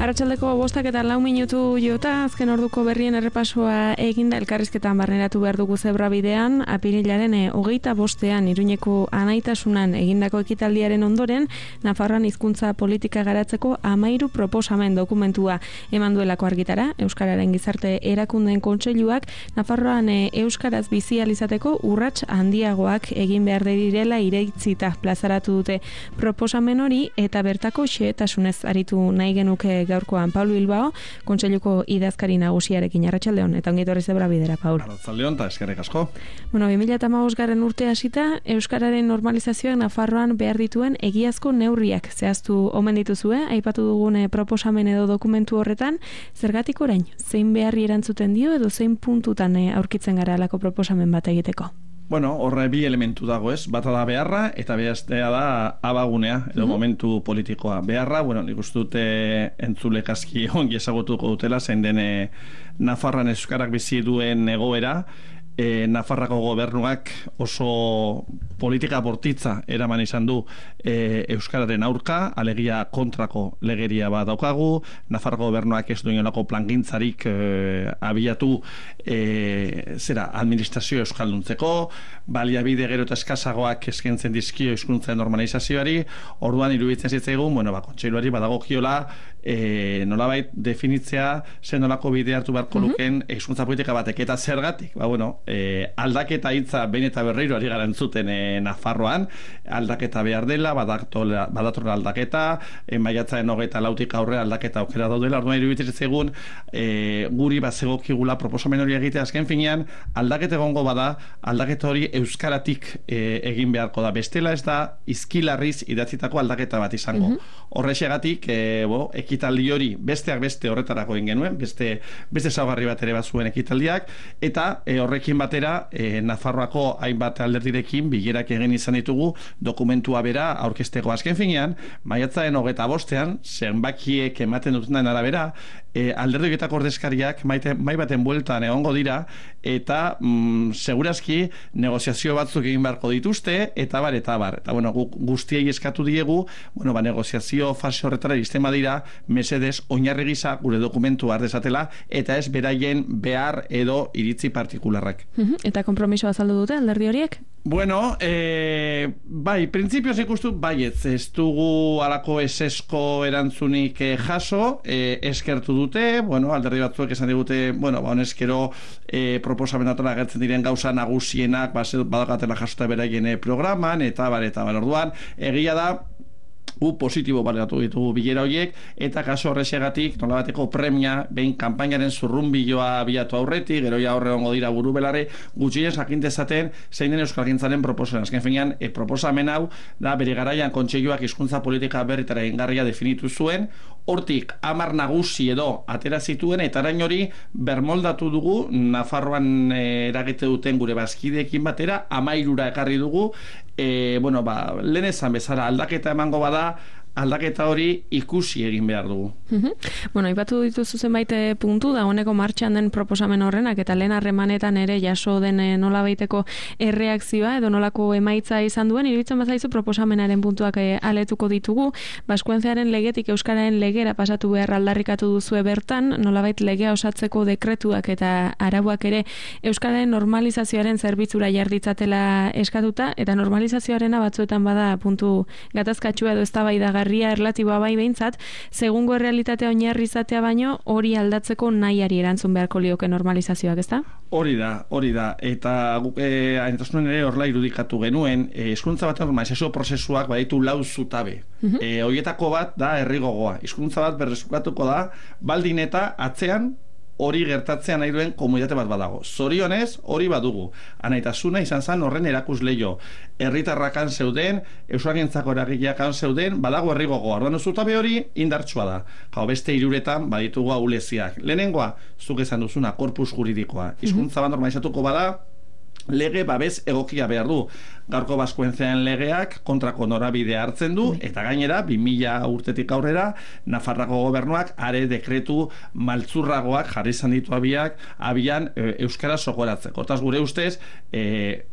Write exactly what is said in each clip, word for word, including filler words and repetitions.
Arratsaldeko bostak eta lau minutu jota, azken orduko berrien errepasoa eginda elkarrizketan barneratu behar dugu zebra bidean, apirilaren e, hogeita bostean Iruñeko anaitasunan egindako ekitaldiaren ondoren, Nafarroan hizkuntza politika garatzeko amairu proposamen dokumentua eman duelako argitara, Euskararen gizarte erakundeen kontseiluak, Nafarroan e, Euskaraz bizi alizateko urrats handiagoak egin behar direla ireitzita plazaratu dute proposamen hori, eta bertako xehetasunez aritu nahi genuke gaurkoan Pablo Bilbao, kontseiluko idazkari nagusiarekin. Arratsaldeon, eta ongi etorri zebra bidera, Paul. Arratsaldeon, eta eskerrik asko. Bueno, bi mila hamabosgarren urte hasita, Euskararen normalizazioak Nafarroan behar dituen egiazko neurriak zehaztu omen dituzue, aipatu dugune proposamen edo dokumentu horretan, zergatik orain, zein beharri erantzuten dio edo zein puntutan aurkitzen gara alako proposamen bat egiteko? Bueno, horre bi elementu dago, ez? Bata da beharra, eta bestea da abagunea, edo mm-hmm. momentu politikoa. Beharra, bueno, nik uste dute entzulek aski ongi ezagutuko dutela, zein den Nafarroan euskarak bizi duen egoera, e, Nafarrako gobernuak oso politika bortitza eraman izan du e, euskararen aurka, alegia kontrako legeria bat daukagu, Nafarrako gobernuak ez duen olako plangintzarik e, abiatu e, zera, administrazio euskalduntzeko, baliabide gero eta eskazagoak eskaintzen dizkio hizkuntzen normalizazioari, orduan iruditzen zitzaigun, bueno, ba, kontseiluari badagokiola e, nolabait definitzea zen nolako bide hartu beharko luken hizkuntza politika batek, eta zergatik, ba, bueno, e, aldaketa hitza behin eta berriro ari gara entzuten e, Nafarroan, aldaketa behar dela, badatorla aldaketa, e, maiatzaren hogeita lautik aurre aldaketa aukera daudela, orduan iruditzen zitzaigun e, guri bazegokigula proposamen hori egitea, azken finean aldaketa egongo bada, aldaketa hori euskaratik e, egin beharko da, bestela ez da izkilarriz idatzitako aldaketa bat izango. Mm-hmm. Horrexegatik e, bo, ekitaldi hori besteak beste horretarako egin genuen, beste beste ezaugarri bat ere bazuen ekitaldiak, eta e, horrekin batera e, Nafarroako hainbat alderdirekin bilerak egin izan ditugu dokumentua bera aurkezteko. Azken finean, maiatzaren hogeita bostean, zenbakiek ematen duten arabera, e, alderdietako ordezkariak maite, mai baten bueltan egongo dira, eta mm, segurazki negoziazio batzuk egin beharko dituzte, eta bar, eta bar. Eta bueno, guztiei eskatu diegu, bueno, ba, negoziazio fase horretara iristen badira, mesedez, oinarri gisa gure dokumentua har dezatela, eta ez beraien behar edo iritzi partikularrak. Eta konpromiso azaldu dute alderdi horiek? Bueno, eh, bai, printzipioz ikustu, bai, ez, ez dugu alako esesko erantzunik eh, jaso, eh, eskertu dute, bueno, alderdi batzuek esan digute, bueno, ba, honezkero eh, proposamenatan agertzen diren gauza nagusienak, ba, badakatela jasota beraien eh, programan, eta bar, eta bar, orduan, egia da, gu positibo baleratu ditugu bilera horiek, eta kaso horrexegatik nolabateko premia, behin kanpainaren zurrunbiloa abiatu aurretik, gero ja horre ongo dira buru belare, gutxien sakintezaten zein den euskalgintzaren proposamen. Azken finean, e, proposamen hau da bere garaian kontseiluak hizkuntza politika berritara ingarria definitu zuen, hortik hamar nagusi edo atera zituen, eta arain hori bermoldatu dugu, Nafarroan e, eragite duten gure bazkideekin batera, hamairura ekarri dugu, e, bueno, ba, lehen esan bezala aldaketa emango bada, aldaketa hori ikusi egin behar dugu. Mm-hmm. Bueno, ipatu dituzu zenbait puntu da honeko martxan den proposamen horrenak, eta lehen harremanetan ere jaso den nola baiteko erreakzioa edo nolako emaitza izan duen, iruditzen bazaizu proposamenaren puntuak e, aletuko ditugu, baskuentziaren legetik euskararen legera pasatu behar aldarrikatu duzue bertan, nolabait legea osatzeko dekretuak eta arauak ere euskararen normalizazioaren zerbitzura jarditzatela eskatuta, eta normalizazioarena batzuetan bada puntu gatazkatsua edo eztabaida garria erlatiboa bai behintzat, segungo errealitatea oinarri izatea baino hori aldatzeko nahiari erantzun beharko lioke normalizazioak, ezta? Hori da, hori da, eta guk eh, ainitasunen ere horla irudikatu genuen, hizkuntza bat normalizazio prozesuak baditu lau zutabe. Mm-hmm. E, horietako bat da herrigogoa. Hizkuntza bat berreskuratuko da, baldin eta atzean hori gertatzea nahi duen komunitate bat badago. Zorionez, hori badugu. Anaitasuna izan zen horren erakusleio. Herritarrakan zeuden, euskalgintzako eragileakan zeuden, badago herrigogoa. Orduan zutabe hori indartsua da. Gau, beste hiruretan baditugu ahuleziak. Lehenengoa, zuk esan duzuna, korpus juridikoa. Hizkuntza bat normalizatuko bada, lege babes egokia behar du. Gaurko baskuentzean legeak kontrako norabidea hartzen du, eta gainera, bi mila urtetik aurrera, Nafarrako gobernuak are dekretu maltzurragoak jarri izan ditu abiak, abian e, euskara sogoratzeko. Hortaz gure ustez, e,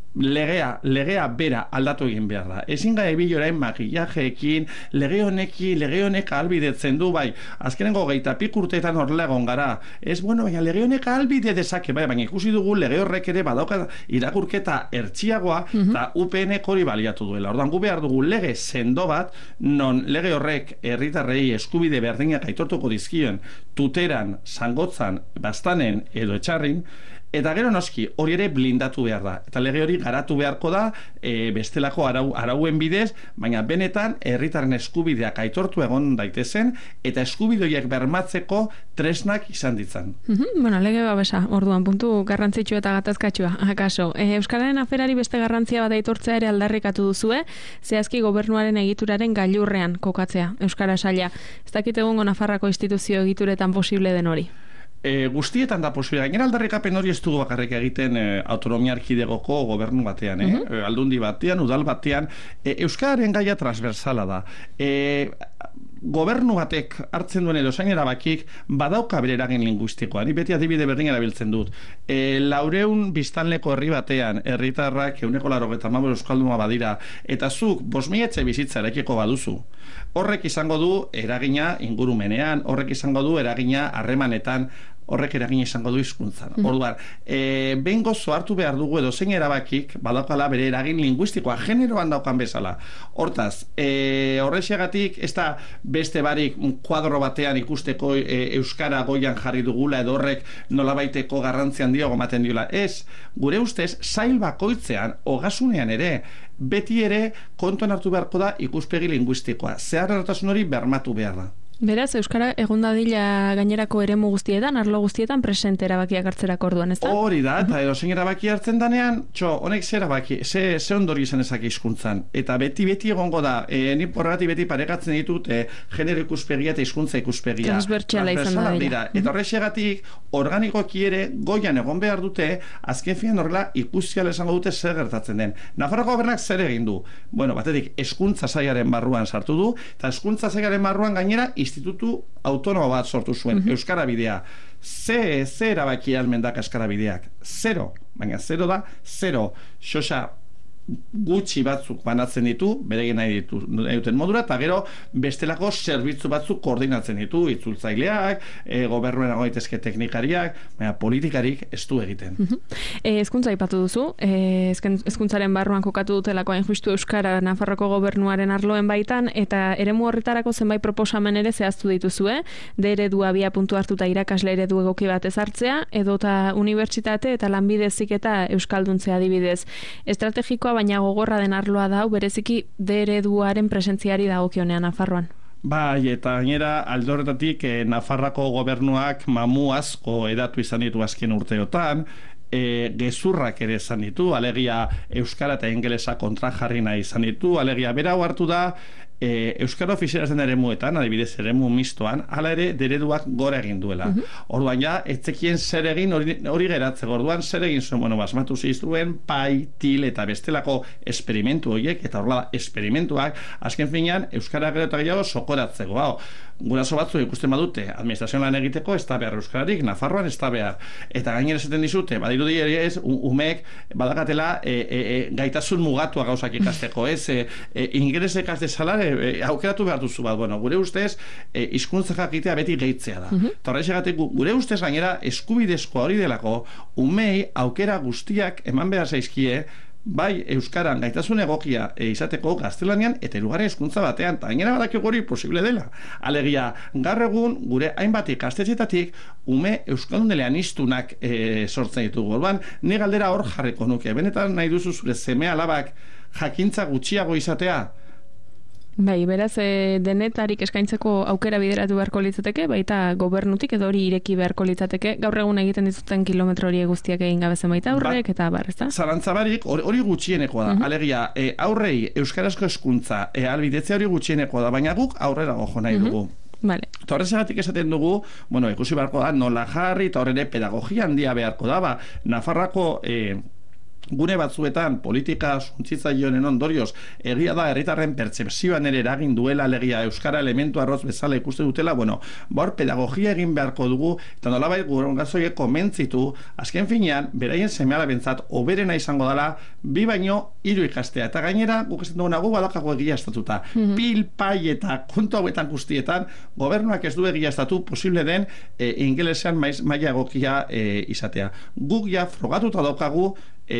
legea, legea bera aldatu egin behar da. Ezin gai ebil orain makillajeekin, lege honeki, lege honek ahalbidetzen du, bai, azkenengo geita pik urteetan horrela egon gara. Ez, bueno, baina lege honek ahalbide dezake, bai, baina ikusi dugu lege horrek ere badauka irakurketa ertxiagoa, eta mm -hmm. U P N hori baliatu duela. Ordan gu behar dugu lege sendo bat, non lege horrek herritarrei eskubide berdinak aitortuko dizkien, tuteran, zangotzan, bastanen edo etxarrin, eta gero noski, hori ere blindatu behar da. Eta lege hori garatu beharko da, e, bestelako arau, arauen bidez, baina benetan herritarren eskubideak aitortu egon daitezen, eta eskubidoiek bermatzeko tresnak izan ditzan. Mm-hmm. Bueno, lege babesa, orduan, puntu garrantzitsu eta gatazkatxua, akaso. E, Euskararen aferari beste garrantzia bat aitortzea ere aldarrikatu duzue, zehazki gobernuaren egituraren gailurrean kokatzea, Euskara saila. Ez dakit egungo Nafarrako instituzio egituretan posible den hori? E, guztietan da posible. Gainera aldarrikapen hori ez dugu bakarrik egiten e, autonomia erkidegoko gobernu batean, eh? Uh-huh. e, aldundi batean, udal batean. E, Euskararen gaia transversala da. E, gobernu batek hartzen duen edo zain erabakik badauka bere eragin linguistikoa. Ni beti adibide berdin erabiltzen dut. E, laureun biztanleko herri batean, herritarrak euneko larogeta hamabos euskalduna badira, eta zuk bosmietze bizitza erekiko baduzu. Horrek izango du eragina ingurumenean, horrek izango du eragina harremanetan, horrek eragina izango du hizkuntzan. Mm. Orduan, e, behin gozo hartu behar dugu edo zein erabakik badaukala bere eragin linguistikoa, generoan daukan bezala. Hortaz, e, horrexiagatik ez da beste barik kuadro batean ikusteko e, Euskara goian jarri dugula edo horrek nolabaiteko garrantzi handia gomaten diola. Ez, gure ustez, sail bakoitzean, ogasunean ere, beti ere kontuan hartu beharko da ikuspegi linguistikoa. Zehar eratasun hori bermatu behar da. Beraz, Euskara egon dadila gainerako eremu guztietan, arlo guztietan presente erabakiak hartzerako orduan, ez da? Hori da, eta edo zein erabaki hartzen danean, txo, honek ze erabaki, ze, ze ondori izan ezak hizkuntzan. Eta beti-beti egongo da, e, ni porrati beti paregatzen ditut, e, genero ikuspegia eta hizkuntza ikuspegia. Transbertsala izan da dira. Eta horrexegatik, organikoki ere, goian egon behar dute, azken fian horrela ikusiala esango dute zer gertatzen den. Nafarroko gobernak zer egin du? Bueno, batetik, hezkuntza sailaren barruan sartu du, eta hezkuntza sailaren barruan gainera, institutu autonomo bat sortu zuen, mm-hmm. Euskara bidea. Ze, ze erabaki almendak Euskara bideak? Zero. Baina zero da, zero. Xoxa gutxi batzuk banatzen ditu, beregin nahi ditu duten modura, eta gero bestelako zerbitzu batzuk koordinatzen ditu, itzultzaileak, e, gobernuen agoitezke teknikariak, baina politikarik ez du egiten. Mm-hmm. e, Ezkuntza ipatu duzu, e, ezkuntzaren barruan kokatu dutelako hain justu Euskara Nafarroko gobernuaren arloen baitan, eta eremu horretarako zenbait proposamen ere zehaztu dituzue, de eredua bia puntu hartuta irakasle eredu egoki bat ezartzea, edota unibertsitate eta lanbide heziketa euskalduntzea adibidez. Estrategikoa baina gogorra den arloa da, bereziki de ereduaren presentziari dagokionean Nafarroan. Bai, eta gainera alde horretatik eh, Nafarrako gobernuak mamu asko edatu izan ditu azken urteotan, E, gezurrak ere izan ditu, alegia euskara eta ingelesa kontra jarri nahi izan ditu, alegia bera hartu da e, euskara ofizialaren eremuetan, adibidez eremu mistoan, hala ere dereduak gora egin duela. Uh-huh. Orduan ja, etzekien zer egin hori, hori geratzeko, orduan zer egin zuen, bueno, basmatu ziztuen, pai, til eta bestelako esperimentu horiek, eta horrela esperimentuak, azken finean, euskara gero eta gehiago sokoratzeko, hau. Guraso batzu ikusten badute administrazioan lan egiteko ez da behar euskararik, Nafarroan ez da behar. Eta gainera esaten dizute, badirudi ez, umek badakatela e, e, e, gaitasun mugatua gauzak ikasteko, ez? E, e, ingeles ikaste salare e, aukeratu behar duzu bat. Bueno, gure ustez, e, hizkuntza jakitea beti gehitzea da. Uh-huh. Eta horrexegatik, gure ustez gainera eskubidezkoa hori delako, umei aukera guztiak eman behar zaizkie, bai euskaran gaitasun egokia e, izateko gaztelanian eta hirugarren hizkuntza batean, eta gainera badakigu hori posible dela. Alegia, gaur egun gure hainbat ikastetxeetatik ume euskaldun eleanistunak e, sortzen ditugu. Orduan, ni galdera hor jarriko nuke. Benetan nahi duzu zure seme alabak jakintza gutxiago izatea? Bai, beraz, e, denetarik eskaintzeko aukera bideratu beharko litzateke, baita gobernutik edo hori ireki beharko litzateke, gaur egun egiten dituzten kilometro hori guztiak egin gabezen baita aurrek, ba, eta bar, ez da? Zalantzabarik, hori gutxienekoa da. Uh-huh. Alegia, e, aurrei euskarazko hezkuntza e, albidetzea hori gutxienekoa da, baina guk aurrera gojo nahi dugu. Uh-huh. Vale. Eta horrezagatik esaten dugu, bueno, ikusi beharko da, nola jarri, eta horre pedagogia handia beharko da, ba, Nafarrako... E, gune batzuetan politika suntzitzaioen ondorioz egia da herritarren pertzepzioan ere eragin duela alegia euskara elementu arroz bezala ikuste dutela, bueno, bor pedagogia egin beharko dugu eta nolabait gurasoiek komentzitu azken finean beraien seme-alabentzat hoberena izango dela bi baino hiru ikastea eta gainera guk esan duguna gu badakago egiaztatuta. Mm-hmm. Pil, pai eta kontu hauetan guztietan gobernuak ez du egiaztatu posible den e, ingelesean maila egokia e, izatea. Guk ja frogatuta daukagu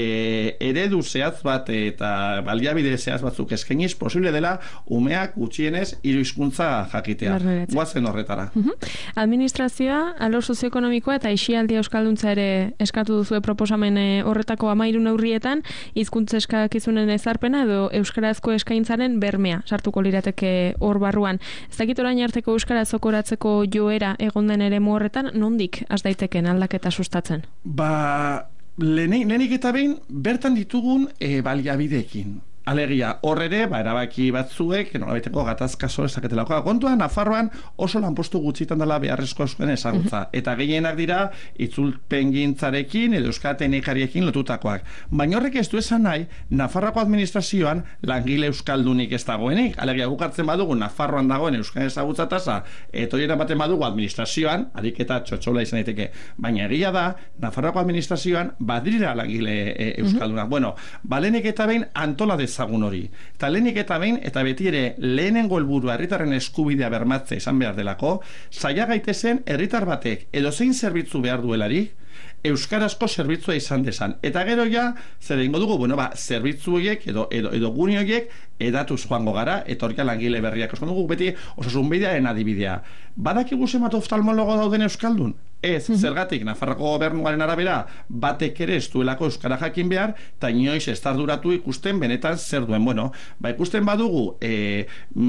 E, eredu zehatz bat eta baliabide zehatz batzuk eskainiz posible dela umeak gutxienez hiru hizkuntza jakitea. Goazen horretara. Uh-huh. Administrazioa, alor sozioekonomikoa eta aisialdia euskalduntza ere eskatu duzue proposamen horretako hamairu neurrietan hizkuntza eskakizunen ezarpena edo euskarazko eskaintzaren bermea sartuko lirateke hor barruan. Ez dakit orain arteko euskaraz zokoratzeko joera egon den ere horretan nondik has daiteken aldaketa sustatzen? Ba... Lehenik eta behin, bertan ditugun e, baliabideekin. Alegia, horre, ba, erabaki batzuek, nolabaiteko gatazka solezaketelako. Kontua, Nafarroan oso lanpostu gutxitan dela beharrezkoa zuen ezagutza. Uh-huh. Eta gehienak dira, itzulpen gintzarekin edo euskatenekariekin lotutakoak. Baina horrek ez du esan nahi, Nafarroako administrazioan langile euskaldunik ez dagoenik. Alegia, gukartzen badugu, Nafarroan dagoen euskal ezagutza tasa, eta hori baten badugu administrazioan, ariketa txotxola izan daiteke. Baina egia da, Nafarroako administrazioan badirira langile e, euskaldunak. Uh-huh. Bueno, balenik eta behin antola dez ezagun hori. Eta lehenik eta behin, eta beti ere lehenengo helburua herritarren eskubidea bermatze izan behar delako, zaila gaitezen herritar batek edo zein zerbitzu behar duelarik, euskarazko zerbitzua izan desan. Eta gero ja, zer egingo dugu, bueno, ba, zerbitzu horiek edo, edo, edo guni horiek edatuz joango gara, eta horika langile berriak esan dugu, beti osasun bidearen adibidea. Badakigu zenbat oftalmologo dauden euskaldun? Ez, mm-hmm. Zergatik, Nafarroko gobernuaren arabera, batek ere ez duelako euskara jakin behar, eta inoiz ez tarduratu ikusten benetan zer duen. Bueno, ba, ikusten badugu, e,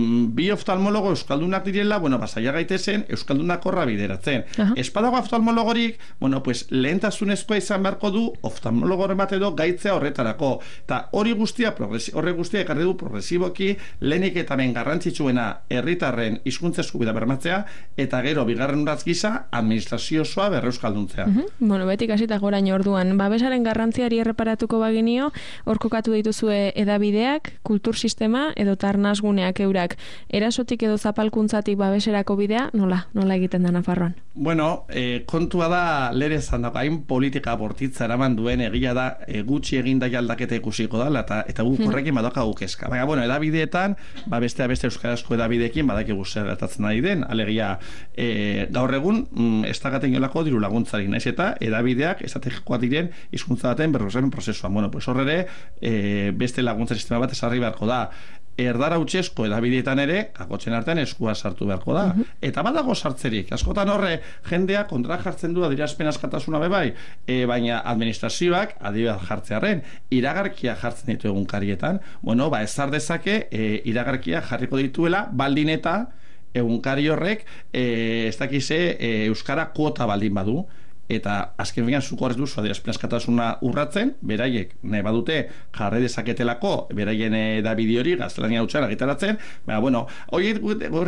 bi oftalmologo euskaldunak direla, bueno, ba, zaila gaitezen, euskaldunak horra bideratzen. Uh-huh. Espadago oftalmologorik, bueno, pues, lehentasunezkoa izan beharko du, oftalmologoren bat edo gaitzea horretarako. Eta hori guztia, horre guztia ekarri du progresiboki, lehenik eta ben garrantzitsuena herritarren hizkuntza eskubidea bermatzea, eta gero, bigarren uraz gisa, administrazio osoa berreuskalduntzea. Uh-huh. Bueno, betik hasita goraino orduan, babesaren garrantziari erreparatuko bagenio, hor kokatu dituzue edabideak, kultur sistema edo tarnasguneak eurak. Erasotik edo zapalkuntzatik babeserako bidea, nola? Nola egiten da Nafarroan? Bueno, eh, kontua da, lere zan dago, hain politika bortitza eraman duen egia da, e, gutxi eginda aldaketa ikusiko da, eta, eta guk horrekin badoka gukezka. Baina, bueno, edabideetan, ba bestea beste euskarazko edabideekin, badakigu zer gertatzen ari den, alegia, e, gaur egun, mm, ez da inolako diru laguntzari, naiz eta edabideak estrategikoak diren hizkuntza baten berrosamen prozesuan. Bueno, pues horre e, beste laguntza sistema bat esarri beharko da. Erdara utxesko edabideetan ere, kakotzen artean eskua sartu beharko da. Uh-huh. Eta badago sartzerik. Askotan horre, jendea kontra jartzen du adierazpen askatasuna bebai, e, baina administrazioak adibidez jartzearen, iragarkia jartzen ditu egunkarietan. Bueno, ba, ezar dezake, e, iragarkia jarriko dituela, baldin eta egunkari horrek e, ez dakize e, euskara kuota baldin badu, eta azken finean zuko horrez duzu adierazpen askatasuna urratzen, beraiek nahi badute jarri dezaketelako beraien edabide hori gaztelania hutsan agitaratzen, baina bueno, horiek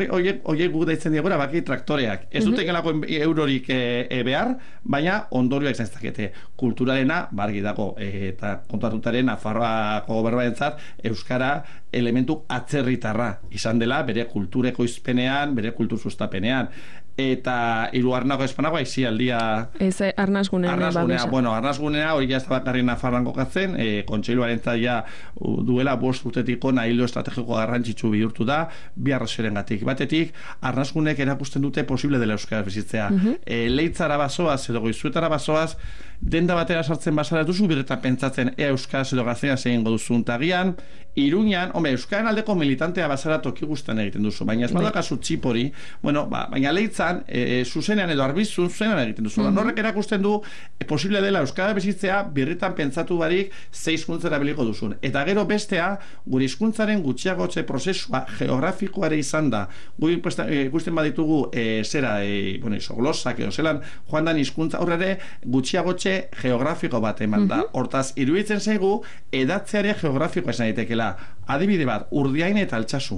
guk daitzen diagora baki traktoreak, ez dute gelako eurorik e, e, behar, baina ondorioak izan zakete kulturalena bargi dago, e, eta kontuatutaren Nafarroako gobernuarentzat euskara elementu atzerritarra izan dela bere kultureko izpenean, bere kultur sustapenean. Eta hirugarrenago espanagoa aisialdia ez arnasgunea arnasgunea, bueno, arnasgunea hori ja ez da bakarrik Nafarroan kokatzen, e, kontseiluarentzat ja duela bost urtetiko nahilo estrategiko garrantzitsu bihurtu da bi arrazoirengatik. Batetik arnasgunek erakusten dute posible dela euskara bizitzea. Uh-huh. E, leitzara bazoaz edo goizuetara bazoaz denda batera sartzen bazara duzu birretan pentsatzen ea euskaraz edo gaztean zein goduzun tagian, Iruñan, hombre, euskaren aldeko militantea bazara toki guztan egiten duzu, baina ez badakazu txipori, bueno, ba, baina leitzan, e, zuzenean edo arbizun zuzenean egiten duzu. Mm-hmm. Horrek erakusten du, e, posible dela euskara bizitzea birritan pentsatu barik ze hizkuntza erabiliko duzun. Eta gero bestea, gure hizkuntzaren gutxiagotze prozesua geografikoare izan da. Gure ikusten baditugu, e, zera, e, bueno, isoglosak edo zelan, joan dan hizkuntza horre gutxiagotze geografiko bat eman da. Mm-hmm. Hortaz, iruditzen zaigu, edatzeare geografikoa esan daitekela. Adibide bat, Urdiain eta Altsasu.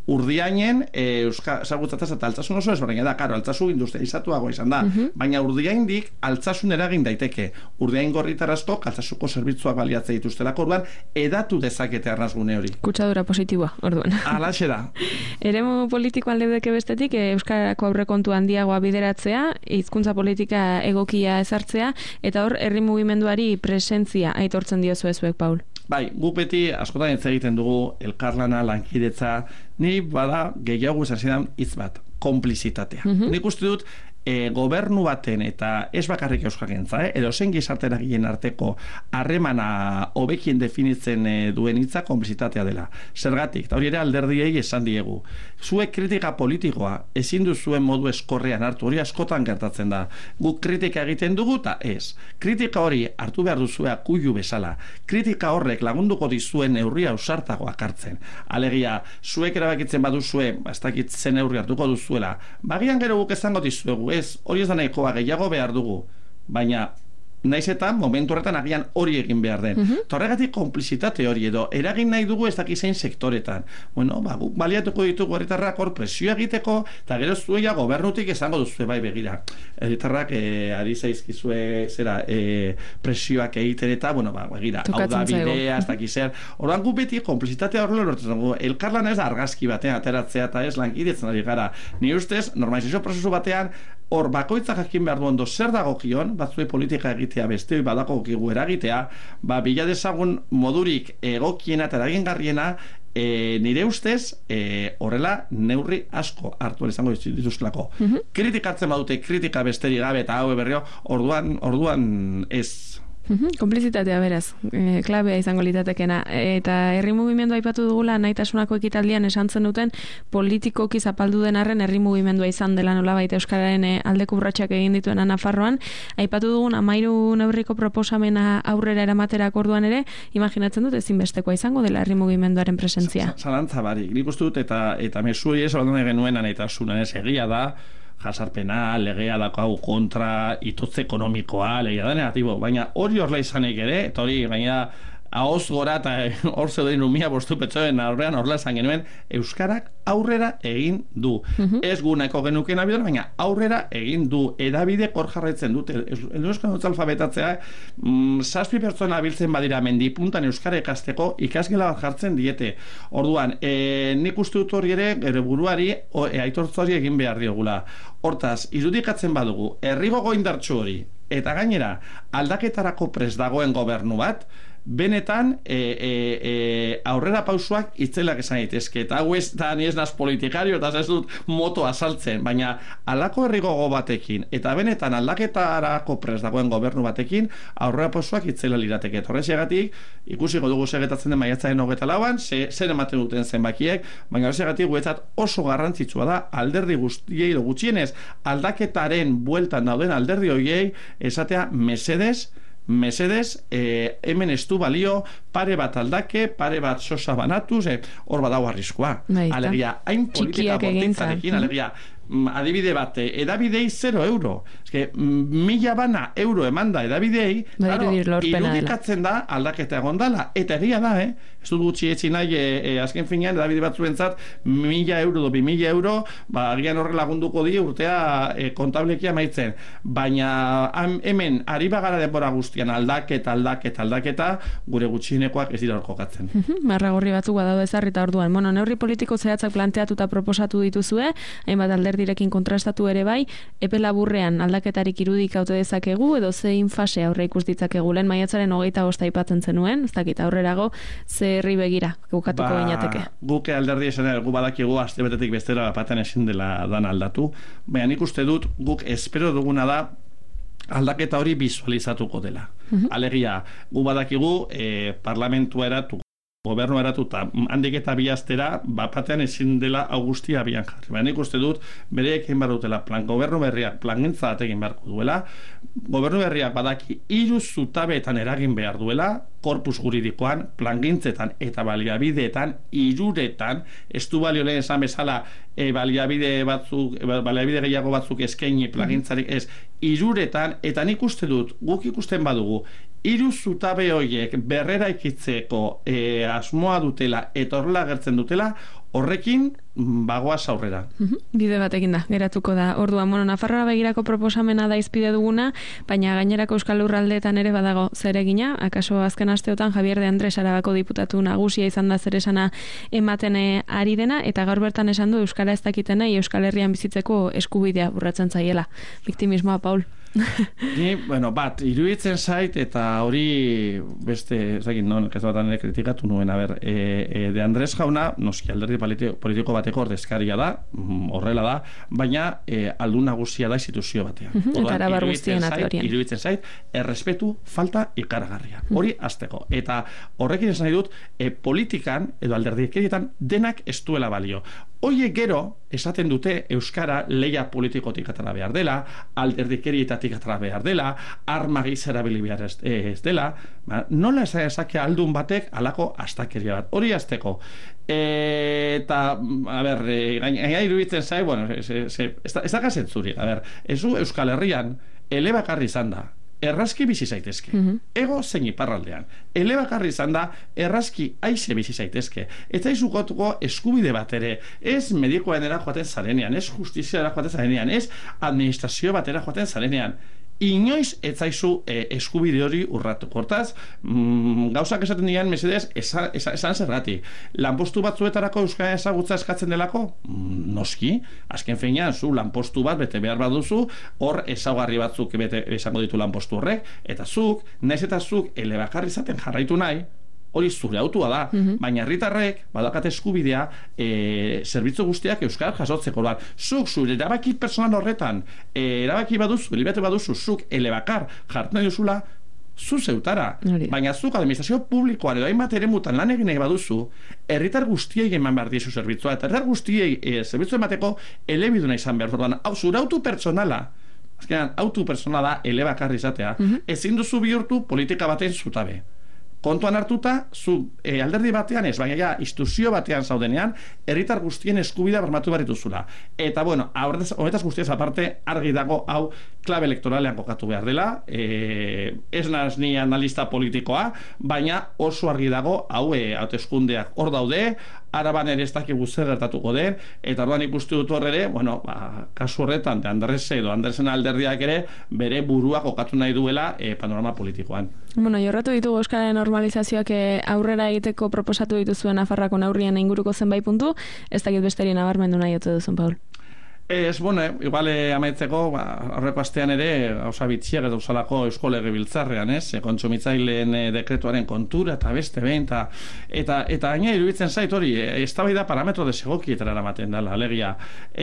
Urdiainen e, euskal zagutzataz eta altzasun oso ezberdina da, karo, altzasun industrializatuago izan da, uh-huh. baina urdiaindik altzasun eragin daiteke. Urdiain gorritarazko altzasuko zerbitzuak baliatzea dituztelako, orduan edatu dezakete arnazgune hori. Kutsadura positiboa, orduan. Alaxe da. Eremu politikoan leudeke bestetik, Euskarako aurrekontu handiagoa bideratzea, hizkuntza politika egokia ezartzea, eta hor, herri mugimenduari presentzia aitortzen diozu ezuek, Paul. Bai, guk beti askotan hitz egiten dugu elkarlana, lankidetza, ni bada gehiago izan zidan hitz bat, konplizitatea. Mm-hmm. Nik uste dut, e, gobernu baten eta ez bakarrik euskagentza, eh? edo zen gizarte eragileen arteko harremana hobekien definitzen e, duen hitza konplizitatea dela. Zergatik, eta hori ere alderdiei esan diegu. Zuek kritika politikoa ezin duzuen modu eskorrean hartu, hori askotan gertatzen da. Guk kritika egiten dugu eta ez. Kritika hori hartu behar duzue akuilu bezala. Kritika horrek lagunduko dizuen neurria ausartagoak hartzen. Alegia, zuek erabakitzen baduzue, ez dakit zen neurri hartuko duzuela, bagian gero guk esango dizuegu, ez, hori ez da nahikoa, gehiago behar dugu, baina naiz eta momentu horretan agian hori egin behar den. Uh-huh. Torregatik konplizitate hori edo eragin nahi dugu ez dakiz zein sektoretan. Bueno, ba, guk baliatuko ditugu herritarrak hor presioa egiteko, eta gero zuea gobernutik esango duzue bai begira. Herritarrak e, ari zaizkizue zera e, presioak egiten eta, bueno, ba, begira, hau da bidea, ez dakiz zer. Orduan guk beti konplizitatea horrela lortzen dugu. Elkarlana ez da argazki batean ateratzea eta ez lankidetzen ari gara. Ni ustez, normalizazio prozesu batean hor bakoitzak jakin behar du ondo zer dagokion, batzuei politika egitea beste badagokigu eragitea, ba bila dezagun modurik egokiena eta eragingarriena, e, nire ustez e, horrela neurri asko hartu izango dituztelako. Mm-hmm. Kritikatzen badute kritika besterik gabe eta hau berrio, orduan orduan ez. Uhum, konplizitatea beraz, e, klabea izango litatekena, eta herri mugimendu aipatu dugula naitasunako ekitaldian esan zen duten politikoki zapaldu den arren herri mugimendua izan dela nolabait euskararen aldeko urratsak egin dituen Nafarroan. Aipatu dugun hamairu neurriko proposamena aurrera eramaterak orduan ere, imaginatzen dut ezinbestekoa izango dela herri mugimenduaren presentzia. Zalantza barik, nik uste dut eta eta mezu ez abandone genuen naitasunan ez egia da, jasarpena, legea dako hau kontra, itotze ekonomikoa, legea da negatibo, baina hori horla izanik ere, eta hori gaina ahoz gora eta hor zeuden umia bostu petxoen aurrean horla esan genuen, euskarak aurrera egin du. Uh-huh. Ez gu nahiko genuken abidon, baina aurrera egin du. Edabide hor jarraitzen dute. Euskal dut alfabetatzea, mm, zazpi pertsona abiltzen badira mendipuntan euskara ikasteko ikasgela bat jartzen diete. Orduan, e, nik uste dut hori ere, ere buruari, o, e, aitortza hori egin behar diogula. Hortaz, irudikatzen badugu, herri gogo indartsu hori, eta gainera, aldaketarako prest dagoen gobernu bat, benetan e, e, e, aurrera pausuak itzelak esan daitezke, eta hau ez da ni ez naz politikario eta ez dut moto azaltzen, baina alako herri gogo batekin eta benetan aldaketarako prest dagoen gobernu batekin aurrera pausuak itzela lirateke. Horrexegatik ikusiko dugu segetatzen den maiatzaren hogeita lauan, ze, zer ematen duten zenbakiek, baina horrexegatik guretzat oso garrantzitsua da alderdi guztiei edo gutxienez aldaketaren bueltan dauden alderdi horiei esatea mesedez mesedez, eh, hemen ez du balio pare bat aldake, pare bat sosa banatuz, eh, hor badago arriskua. Alegia, hain politika bortitzarekin, alegia, adibide bat, edabidei zero euro. Eske, mila bana euro emanda edabidei, claro, irudikatzen da aldaketa egon dala. Eta egia da, eh? Ez dut gutxi etxi nahi, e, e, azken finean, edabide batzuentzat, mila euro do bi mila euro, ba, agian horre lagunduko die urtea e, kontablekia maitzen. Baina am, hemen, ari bagara denbora guztian aldaketa, aldaketa, aldaketa, gure gutxienekoak ez dira hor jokatzen. Marra gorri batzuk badaude ezarrita orduan. Bueno, neurri politiko zehatzak planteatu eta proposatu dituzue, hainbat alderdirekin kontrastatu ere bai, epe laburrean aldaketarik irudik haute dezakegu, edo zein fase aurre ikus ditzakegu. Lehen maiatzaren hogeita bosta aipatzen zenuen, ez dakit aurrerago, ze herri begira, bukatuko ba, bainateke. Guke alderdi esan, gu badakigu azte betetik bestera bapaten ezin dela dan aldatu, baina nik uste dut guk espero duguna da aldaketa hori visualizatuko dela. Uh-huh. Alegia, gu badakigu eh, parlamentua eratu, gobernu eratu eta handik eta bihaztera bapatean ezin dela augustia abian jarri. Baina nik uste dut bereek egin behar dutela plan, gobernu berriak plangintza bat egin beharko duela, gobernu berriak badaki hiru zutabeetan eragin behar duela, korpus juridikoan, plangintzetan eta baliabideetan, hiruretan, ez du balio lehen esan bezala e, baliabide batzuk, baliabide gehiago batzuk eskaini plangintzarik ez, hiruretan, eta nik uste dut, guk ikusten badugu, hiru zutabe horiek berrera ikitzeko e, asmoa dutela eta horrela agertzen dutela, horrekin bagoaz aurrera. Bide batekin da, geratuko da. Orduan, bueno, Nafarroa begirako proposamena da izpide duguna, baina gainerako Euskal Lurraldeetan ere badago zeregina. Akaso azken asteotan Javier de Andres Arabako diputatu nagusia izan da zeresana ematen ari dena, eta gaur bertan esan du Euskara ez dakitenei Euskal Herrian bizitzeko eskubidea burratzen zaiela. Biktimismoa, Paul. Ni, bueno, bat, iruditzen zait, eta hori beste, ez dakit, non, ez batan ere kritikatu nuen, a ber, e, e, de Andres jauna, noski alderdi politiko bateko ordezkaria da, horrela da, baina e, aldun nagusia da instituzio batean. Eta arabar guztien teorian. Iruditzen zait, errespetu falta ikaragarria. Hori azteko. Eta horrekin esan nahi dut, e, politikan, edo alderdikerietan, denak ez duela balio. Hoiek gero, esaten dute Euskara leia politikotik atara behar dela, alderdikerietatik atara behar dela, arma gisa erabili behar ez, ez dela, ba, nola esan ezake aldun batek alako astakeria bat. Hori azteko. E, eta, a ber, gaina iruditzen zai, bueno, ez da gazen zuri, a ber, ez du Euskal Herrian elebakarri izan da, errazki bizi zaitezke. Mm-hmm. Ego zein iparraldean. Elebakarri izan da, errazki aize bizi zaitezke. Eta izukotuko eskubide bat ere, ez medikoenera joaten zarenean, ez justiziara joaten zarenean, ez administrazio batera joaten zarenean. Inoiz ez zaizu e, eskubide hori urratu. Hortaz, mm, gauzak esaten dian, mesedez, esan, esan, esan zergati. Lanpostu batzuetarako euskara ezagutza eskatzen delako? Mm, noski. Azken feinean, zu lanpostu bat bete behar baduzu, hor ezaugarri batzuk bete esango ditu lanpostu horrek, eta zuk, naiz eta zuk elebakarri izaten jarraitu nahi, hori zure autua da, mm-hmm. baina herritarrek badakate eskubidea e, zerbitzu guztiak euskara jasotzeko. Bat. Zuk zure erabaki personal horretan, e, erabaki baduzu, libete baduzu, zuk elebakar jartzen nahi duzula, zu zeutara. Hori. Baina zuk administrazio publikoan edo hainbat eremutan lan egin nahi baduzu, herritar guztiei eman behar diezu zerbitzua, eta herritar guztiei e, zerbitzu emateko elebiduna izan behar. Orduan, hau, zure autu pertsonala, azkenan, autu personala elebakarri izatea, mm-hmm. ezin duzu bihurtu politika baten zutabe. Kontuan hartuta, zu e, alderdi batean ez, baina ja, instituzio batean zaudenean, herritar guztien eskubidea bermatu behar dituzula. Eta, bueno, honetaz guztiaz aparte, argi dago, hau, klabe elektoralean kokatu behar dela, e, ez naz ni analista politikoa, baina oso argi dago, hau, e, hauteskundeak hor daude, Araban ere ez dakigu zer gertatuko den, eta orduan ikustu dut hor ere, bueno, ba, kasu horretan, de Andres edo Andresen alderdiak ere, bere burua kokatu nahi duela e, panorama politikoan. Bueno, jorratu ditugu Euskararen normalizazioak aurrera egiteko proposatu dituzuen Nafarroako neurrien inguruko zenbait puntu, ez dakit besterik nabarmendu nahi ote duzun, Paul. Ez, bueno, igual eh, amaitzeko, ba, aurreko astean ere, gauza bitxiak edo uzalako Eusko Legebiltzarrean, ez? E, kontsumitzaileen e, dekretuaren kontura eta beste behin, eta eta, eta gaina iruditzen zait hori, e, eztabaida parametro desegokietara eramaten dela, alegia.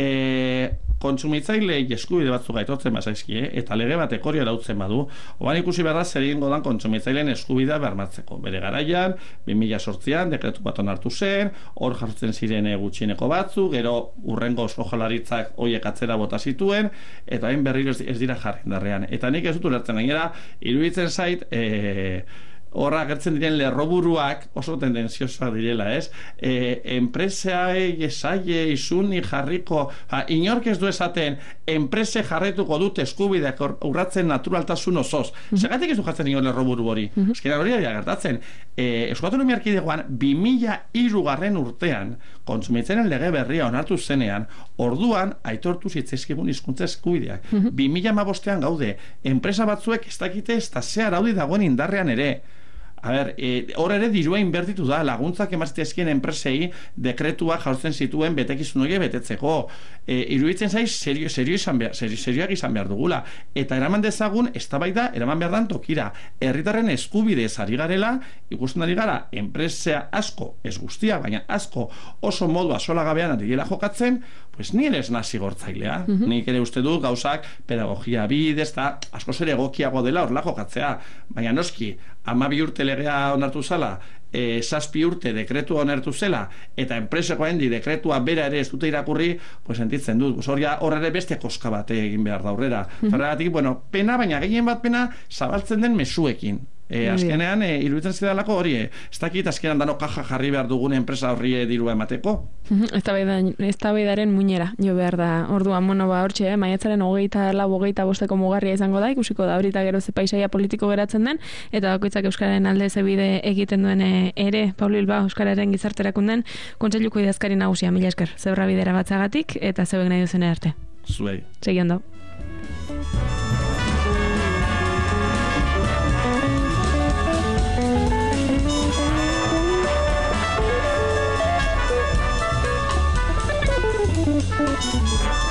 E, kontsumitzailei eskubide batzuk aitortzen bazaizkie, eta lege batek hori arautzen badu, oban ikusi behar da zer egingo dan kontsumitzaileen eskubidea bermatzeko. Bere garaian, bi mila zortzian, dekretu bat onartu zen, hor jartzen ziren gutxieneko batzuk, gero urrengo Eusko Jaurlaritzak hoiek atzera bota zituen, eta hain berriro ez dira jarri indarrean. Eta nik ez dut ulertzen gainera, iruditzen zait, e, horra gertzen diren lerroburuak oso tendenziosoak direla, ez? E, enpresai, esaie, izuni jarriko, ha, inork ez du esaten, enprese jarretuko dute eskubideak urratzen naturaltasun osoz. Mm-hmm. Segatik ez du jartzen inor lerroburu hori? Mm-hmm. Eskeran hori da gertatzen. E, Euskal Autonomia Erkidegoan, bi mila hirugarren urtean, kontsumitzaileen lege berria onartu zenean, orduan aitortu zitzaizkigun hizkuntza eskubideak. Mm-hmm. bi mila hamabostean gaude, enpresa batzuek ez dakite ez da ze araudi dagoen indarrean ere. A ber, hor e, ere dirua inbertitu da, laguntzak emazitezkien enpresei dekretua jartzen zituen betekizun hori betetzeko. E, iruditzen zaiz, serio, serio izan behar, serio, serioak izan behar dugula. Eta eraman dezagun, eztabaida eraman behar dan tokira. Herritarren eskubidez ari garela, ikusten ari gara, enpresa asko, ez guztia, baina asko oso modua sola gabean adila jokatzen, pues ni ere ez nazi gortzailea. Mm-hmm. Nik ere uste dut gauzak pedagogia bidez, eta asko zer egokiago dela horla jokatzea. Baina noski, hamabi urte legea onartu zela, e, zazpi urte dekretua onartu zela, eta enpreseko hendi dekretua bera ere ez dute irakurri, pues sentitzen dut. Hor ere beste koska bat egin behar da aurrera. Mm-hmm. Ferragatik, bueno, pena, baina gehien bat pena zabaltzen den mezuekin. E, azkenean, e, iruditzen zidalako hori, e, ez dakit azkenean dano kaja jarri behar dugun enpresa horri e, dirua emateko. Eztabaidaren muinera, jo behar da. Orduan, bueno, ba, hortxe, eh, maiatzaren hogeita lau, hogeita bosteko mugarria izango da, ikusiko da horita gero ze paisaia politiko geratzen den, eta bakoitzak Euskararen alde zebide egiten duen ere, Paul Bilbao, Euskararen gizarterakunden, kontseiluko idazkari nagusia, mila esker, zebra bidera batzagatik, eta zebek nahi duzen arte. Zuei. Segi ondo. Thank you.